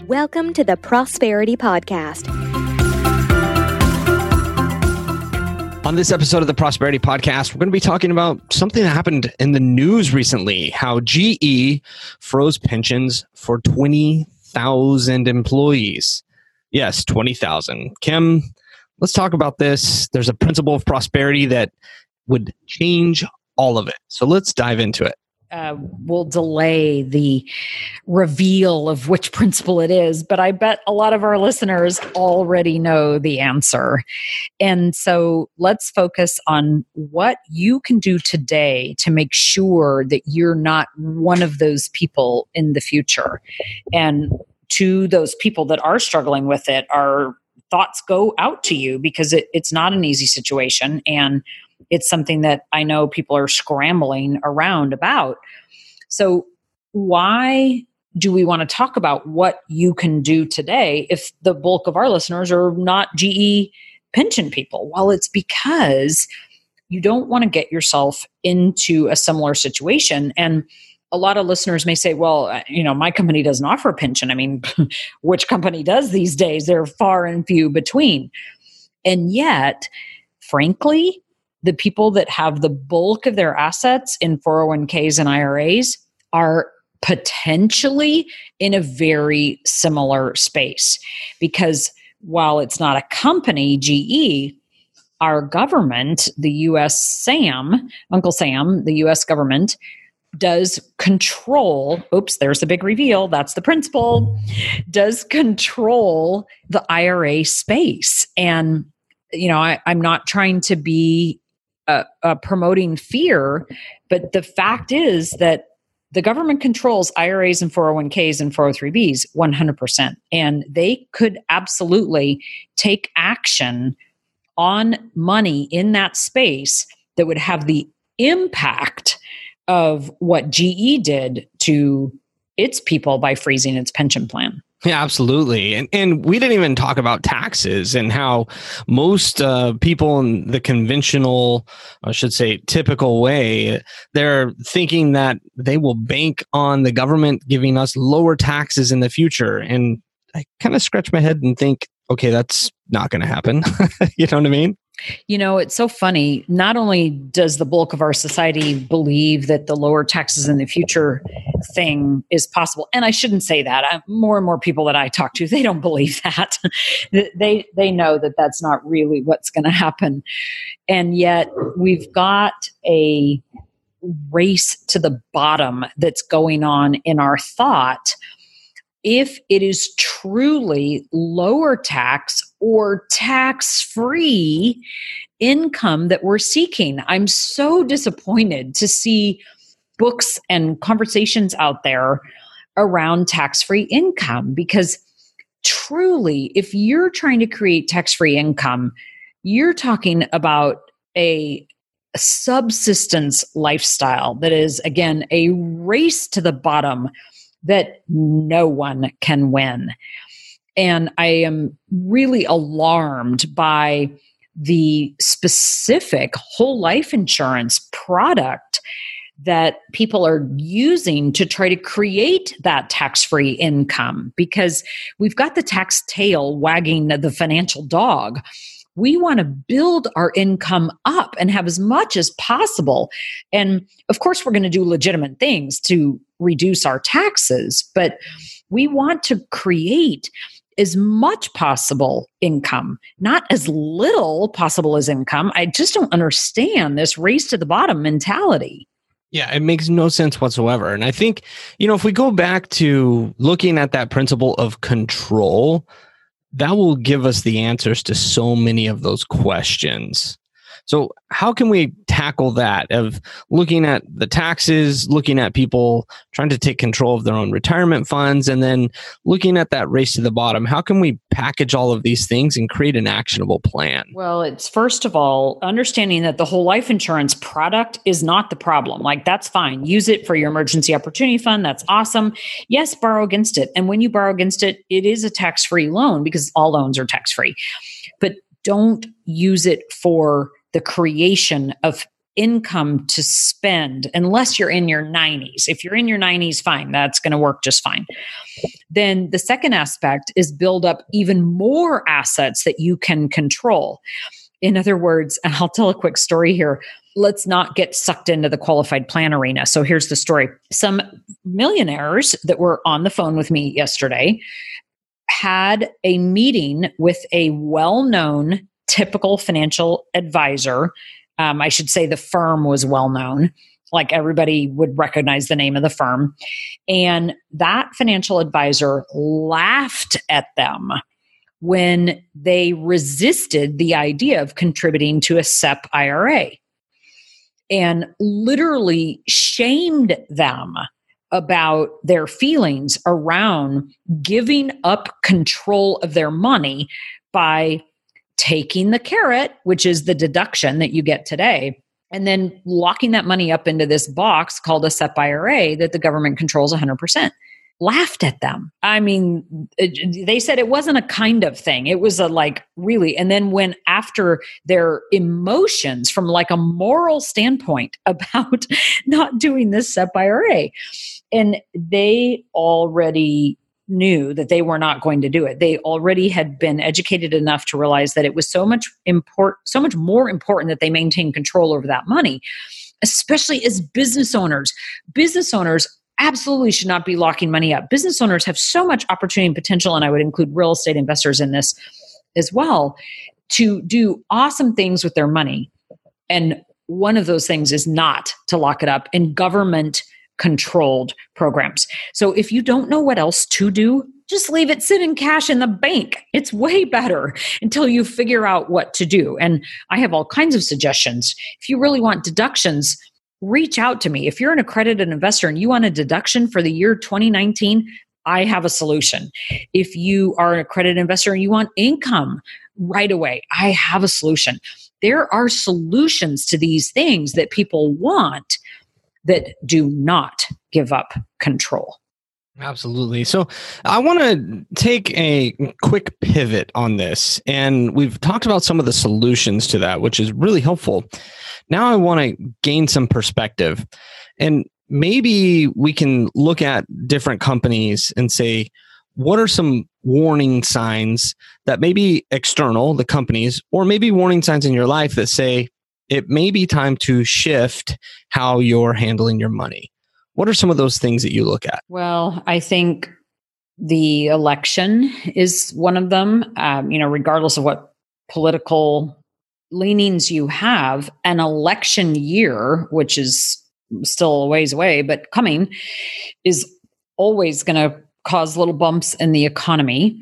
Welcome to the Prosperity Podcast. On this episode of the Prosperity Podcast, we're going to be talking about something that happened in the news recently, how GE froze pensions for 20,000 employees. Yes, 20,000. Kim, let's talk about this. There's a principle of prosperity that would change all of it. So let's dive into it. We'll delay the reveal of which principle it is, but I bet a lot of our listeners already know the answer. And so let's focus on what you can do today to make sure that you're not one of those people in the future. And to those people that are struggling with it, our thoughts go out to you because it's not an easy situation. And it's something that I know people are scrambling around about. So why do we want to talk about what you can do today if the bulk of our listeners are not GE pension people? Well, it's because you don't want to get yourself into a similar situation. And a lot of listeners may say, well, my company doesn't offer a pension. I mean, which company does these days? They're far and few between. And yet, frankly, the people that have the bulk of their assets in 401ks and IRAs are potentially in a very similar space. Because while it's not a company, GE, our government, the US SAM, Uncle Sam, the US government, does control, there's the big reveal, that's the principle, does control the IRA space. And, I'm not trying to be promoting fear, but the fact is that the government controls IRAs and 401ks and 403bs 100%. And they could absolutely take action on money in that space that would have the impact of what GE did to its people by freezing its pension plan. Yeah, absolutely. And we didn't even talk about taxes and how most people in the conventional, I should say, typical way, they're thinking that they will bank on the government giving us lower taxes in the future. And I kind of scratch my head and think, okay, that's not going to happen. You know what I mean? It's so funny. Not only does the bulk of our society believe that the lower taxes in the future thing is possible, and I shouldn't say that. More and more people that I talk to, they don't believe that. They know that that's not really what's going to happen. And yet we've got a race to the bottom that's going on in our thought. If it is truly lower tax or tax-free income that we're seeking. I'm so disappointed to see books and conversations out there around tax-free income, because truly, if you're trying to create tax-free income, you're talking about a subsistence lifestyle that is, again, a race to the bottom that no one can win. And I am really alarmed by the specific whole life insurance product that people are using to try to create that tax-free income, because we've got the tax tail wagging the financial dog. We want to build our income up and have as much as possible. And of course, we're going to do legitimate things to reduce our taxes, but we want to create as much possible income, not as little possible as income. I just don't understand this race to the bottom mentality. Yeah, it makes no sense whatsoever. And I think, if we go back to looking at that principle of control, that will give us the answers to so many of those questions. So how can we tackle that of looking at the taxes, looking at people trying to take control of their own retirement funds, and then looking at that race to the bottom? How can we package all of these things and create an actionable plan? Well, it's first of all, understanding that the whole life insurance product is not the problem. Like, that's fine. Use it for your emergency opportunity fund. That's awesome. Yes, borrow against it. And when you borrow against it, it is a tax-free loan because all loans are tax-free. But don't use it for the creation of income to spend unless you're in your 90s. If you're in your 90s, fine, that's going to work just fine. Then the second aspect is build up even more assets that you can control. In other words, and I'll tell a quick story here. Let's not get sucked into the qualified plan arena. So here's the story. Some millionaires that were on the phone with me yesterday had a meeting with a well-known typical financial advisor. I should say the firm was well-known, like everybody would recognize the name of the firm. And that financial advisor laughed at them when they resisted the idea of contributing to a SEP IRA and literally shamed them about their feelings around giving up control of their money by taking the carrot, which is the deduction that you get today, and then locking that money up into this box called a SEP IRA that the government controls 100%. Laughed at them. I mean, they said it wasn't a kind of thing. It was a like really, and then when after their emotions from like a moral standpoint about not doing this SEP IRA, and they already knew that they were not going to do it. They already had been educated enough to realize that it was so much more important that they maintain control over that money, especially as business owners. Business owners absolutely should not be locking money up. Business owners have so much opportunity and potential, and I would include real estate investors in this as well, to do awesome things with their money. And one of those things is not to lock it up in government controlled programs. So if you don't know what else to do, just leave it sit in cash in the bank. It's way better until you figure out what to do. And I have all kinds of suggestions. If you really want deductions, reach out to me. If you're an accredited investor and you want a deduction for the year 2019, I have a solution. If you are an accredited investor and you want income right away, I have a solution. There are solutions to these things that people want that do not give up control. Absolutely. So I want to take a quick pivot on this. And we've talked about some of the solutions to that, which is really helpful. Now I want to gain some perspective. And maybe we can look at different companies and say, what are some warning signs that may be external, the companies, or maybe warning signs in your life that say it may be time to shift how you're handling your money? What are some of those things that you look at? Well, I think the election is one of them. Regardless of what political leanings you have, an election year, which is still a ways away, but coming, is always going to cause little bumps in the economy.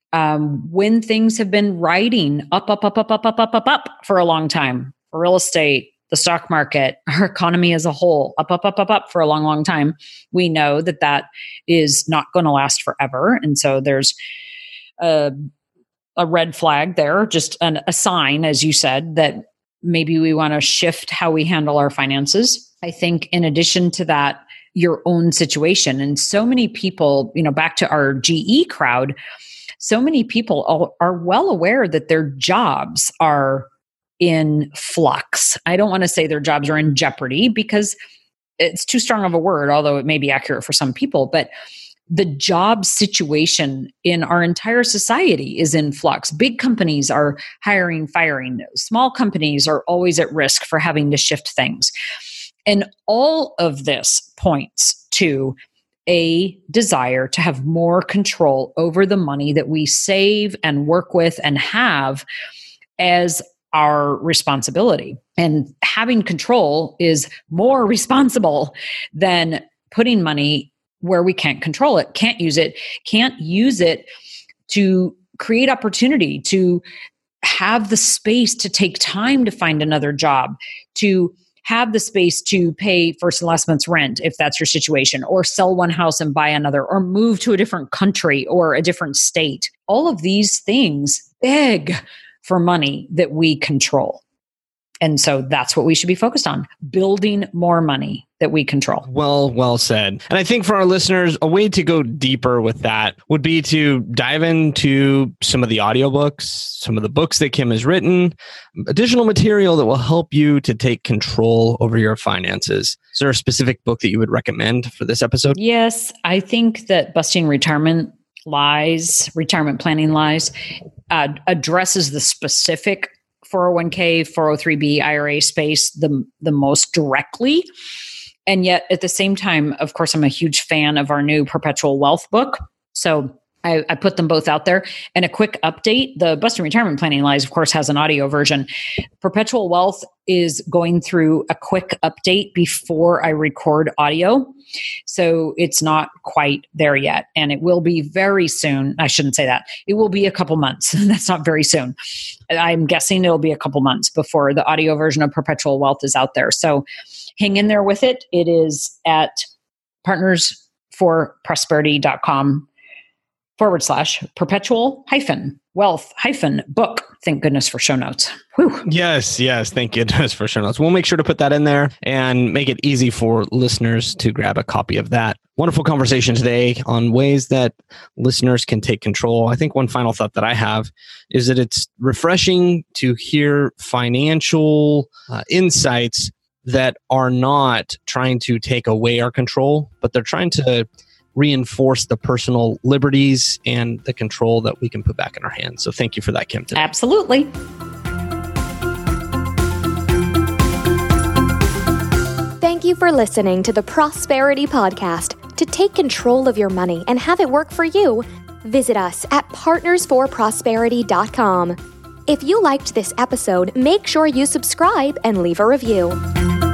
When things have been riding up for a long time, for real estate, the stock market, our economy as a whole, up for a long, long time, we know that that is not going to last forever. And so there's a red flag there, just a sign, as you said, that maybe we want to shift how we handle our finances. I think in addition to that, your own situation. And so many people, back to our GE crowd, so many people are well aware that their jobs are in flux. I don't want to say their jobs are in jeopardy because it's too strong of a word, although it may be accurate for some people, but the job situation in our entire society is in flux. Big companies are hiring, firing. Small companies are always at risk for having to shift things. And all of this points to a desire to have more control over the money that we save and work with and have as our responsibility. And having control is more responsible than putting money where we can't control it, can't use it to create opportunity, to have the space to take time to find another job, to have the space to pay first and last month's rent, if that's your situation, or sell one house and buy another, or move to a different country or a different state. All of these things beg for money that we control. And so that's what we should be focused on, building more money. that we control. Well said. And I think for our listeners, a way to go deeper with that would be to dive into some of the audiobooks, some of the books that Kim has written, additional material that will help you to take control over your finances. Is there a specific book that you would recommend for this episode? Yes, I think that Busting Retirement Planning Lies, addresses the specific 401k, 403b, IRA space the most directly. And yet at the same time, of course, I'm a huge fan of our new Perpetual Wealth book. So I put them both out there. And a quick update, the Busting Retirement Planning Lies, of course, has an audio version. Perpetual Wealth is going through a quick update before I record audio. So it's not quite there yet. And it will be very soon. I shouldn't say that. It will be a couple months. That's not very soon. I'm guessing it'll be a couple months before the audio version of Perpetual Wealth is out there. So hang in there with it. It is at partnersforprosperity.com/perpetual-wealth-book. Thank goodness for show notes. Whew. Yes. Thank goodness for show notes. We'll make sure to put that in there and make it easy for listeners to grab a copy of that. Wonderful conversation today on ways that listeners can take control. I think one final thought that I have is that it's refreshing to hear financial insights that are not trying to take away our control, but they're trying to reinforce the personal liberties and the control that we can put back in our hands. So thank you for that, Kim, today. Absolutely. Thank you for listening to the Prosperity Podcast. To take control of your money and have it work for you, visit us at partnersforprosperity.com. If you liked this episode, make sure you subscribe and leave a review.